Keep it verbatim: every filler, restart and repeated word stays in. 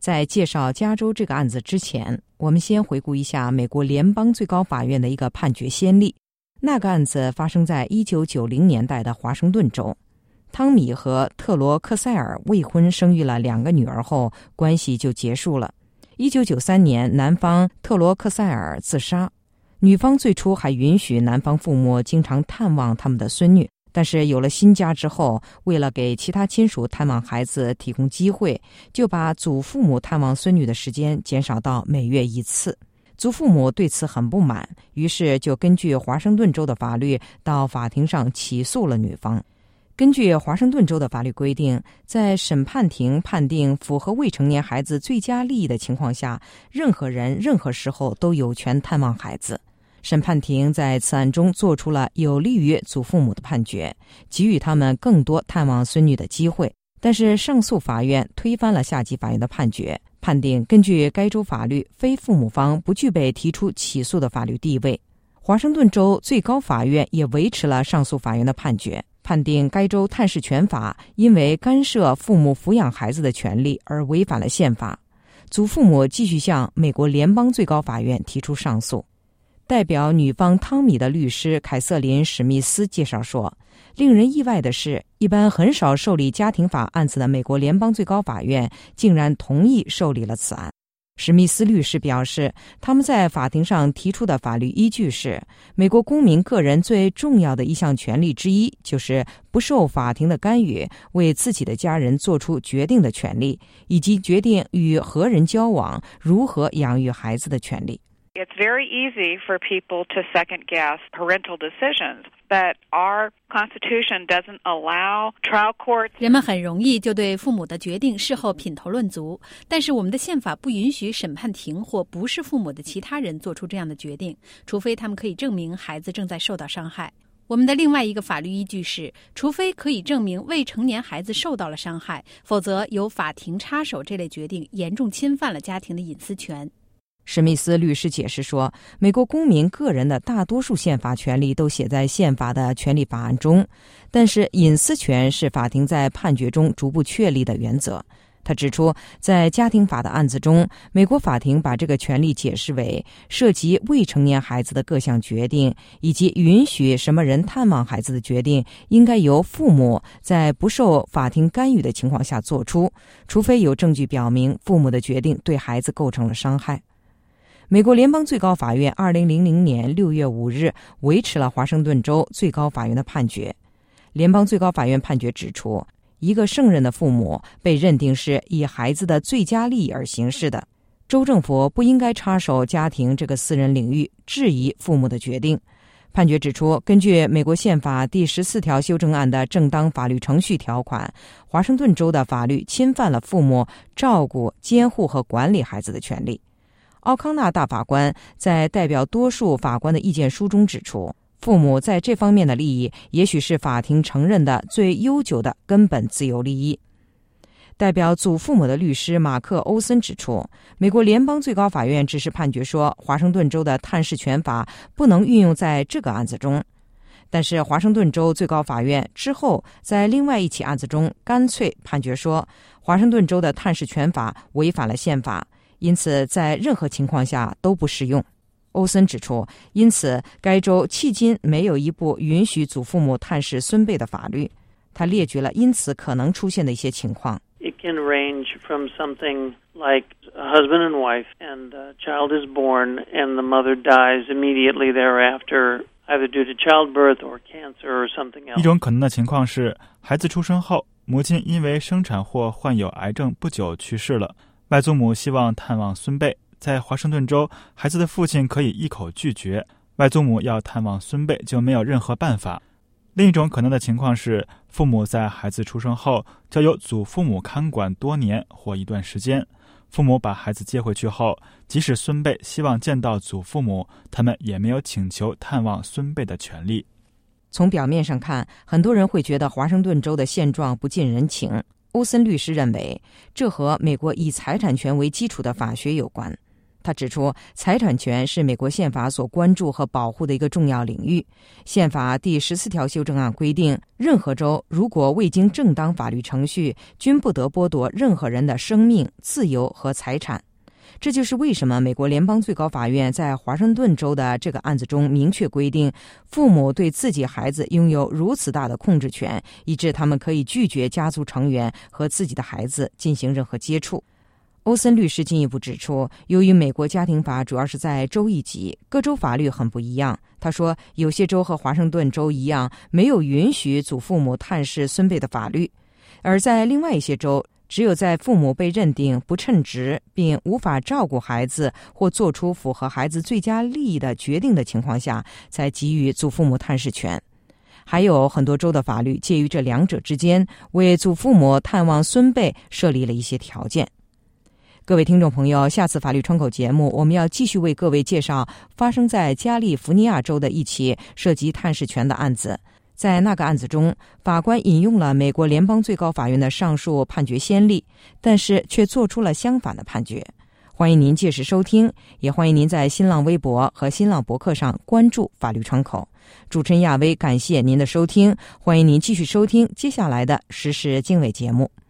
在介绍加州这个案子之前，我们先回顾一下美国联邦最高法院的一个判决先例。那个案子发生在一九九零年代的华盛顿州。汤米和特罗克塞尔未婚生育了两个女儿后，关系就结束了。一九九三年，男方特罗克塞尔自杀。女方最初还允许男方父母经常探望他们的孙女，但是有了新家之后，为了给其他亲属探望孩子提供机会，就把祖父母探望孙女的时间减少到每月一次。祖父母对此很不满，于是就根据华盛顿州的法律到法庭上起诉了女方。根据华盛顿州的法律规定，在审判庭判定符合未成年孩子最佳利益的情况下，任何人任何时候都有权探望孩子。审判庭在此案中做出了有利于祖父母的判决，给予他们更多探望孙女的机会。但是上诉法院推翻了下级法院的判决，判定根据该州法律，非父母方不具备提出起诉的法律地位。华盛顿州最高法院也维持了上诉法院的判决，判定该州探视权法因为干涉父母抚养孩子的权利而违反了宪法。祖父母继续向美国联邦最高法院提出上诉。代表女方汤米的律师凯瑟琳·史密斯介绍说，令人意外的是，一般很少受理家庭法案子的美国联邦最高法院竟然同意受理了此案。史密斯律师表示，他们在法庭上提出的法律依据是，美国公民个人最重要的一项权利之一，就是不受法庭的干预，为自己的家人做出决定的权利，以及决定与何人交往、如何养育孩子的权利。 It's very easy for people to second-guess parental decisions, but our Constitution doesn't allow trial courts. 人们很容易就对父母的决定事后品头论足，但是我们的宪法不允许审判庭或不是父母的其他人做出这样的决定，除非他们可以证明孩子正在受到伤害。我们的另外一个法律依据是，除非可以证明未成年孩子受到了伤害，否则由法庭插手这类决定严重侵犯了家庭的隐私权。 史密斯律师解释说，美国公民个人的大多数宪法权利都写在宪法的权利法案中，但是隐私权是法庭在判决中逐步确立的原则。他指出，在家庭法的案子中，美国法庭把这个权利解释为涉及未成年孩子的各项决定，以及允许什么人探望孩子的决定应该由父母在不受法庭干预的情况下做出，除非有证据表明父母的决定对孩子构成了伤害。美国联邦最高法院二零零零年六月五日维持了华盛顿州最高法院的判决。联邦最高法院判决指出，一个胜任的父母被认定是以孩子的最佳利益而行事的，州政府不应该插手家庭这个私人领域，质疑父母的决定。判决指出，根据美国宪法第十四条修正案的正当法律程序条款，华盛顿州的法律侵犯了父母照顾、监护和管理孩子的权利。奥康纳大法官在代表多数法官的意见书中指出，父母在这方面的利益也许是法庭承认的最悠久的根本自由利益。代表祖父母的律师马克·欧森指出，美国联邦最高法院只是判决说，华盛顿州的探视权法不能运用在这个案子中。但是华盛顿州最高法院之后在另外一起案子中干脆判决说，华盛顿州的探视权法违反了宪法，因此在任何情况下都不适用。欧森指出，因此该州迄今没有一部允许祖父母探视孙辈的法律。他列举了因此可能出现的一些情况。 It can range from something like a husband and wife, and a child is born, and the mother dies immediately thereafter, either due to childbirth or cancer or something else. 一种可能的情况是，孩子出生后，母亲因为生产或患有癌症不久去世了。外祖母希望探望孙辈，在华盛顿州，孩子的父亲可以一口拒绝，外祖母要探望孙辈就没有任何办法。另一种可能的情况是，父母在孩子出生后交由祖父母看管多年或一段时间，父母把孩子接回去后，即使孙辈希望见到祖父母，他们也没有请求探望孙辈的权利。 从表面上看，很多人会觉得华盛顿州的现状不近人情。欧森律师认为，这和美国以财产权为基础的法学有关。 他指出，财产权是美国宪法所关注和保护的一个重要领域。宪法第十四条修正案规定，任何州如果未经正当法律程序，均不得剥夺任何人的生命、自由和财产。这就是为什么美国联邦最高法院在华盛顿州的这个案子中明确规定，父母对自己孩子拥有如此大的控制权，以致他们可以拒绝家族成员和自己的孩子进行任何接触。欧森律师进一步指出，由于美国家庭法主要是在州一级，各州法律很不一样。他说，有些州和华盛顿州一样，没有允许祖父母探视孙辈的法律，而在另外一些州，只有在父母被认定不称职并无法照顾孩子或做出符合孩子最佳利益的决定的情况下，才给予祖父母探视权。还有很多州的法律介于这两者之间，为祖父母探望孙辈设立了一些条件。各位听众朋友，下次法律窗口节目，我们要继续为各位介绍发生在加利福尼亚州的一起涉及探视权的案子。在那个案子中，法官引用了美国联邦最高法院的上述判决先例，但是却做出了相反的判决。欢迎您届时收听，也欢迎您在新浪微博和新浪博客上关注法律窗口。主持人亚薇感谢您的收听，欢迎您继续收听接下来的时事经纬节目。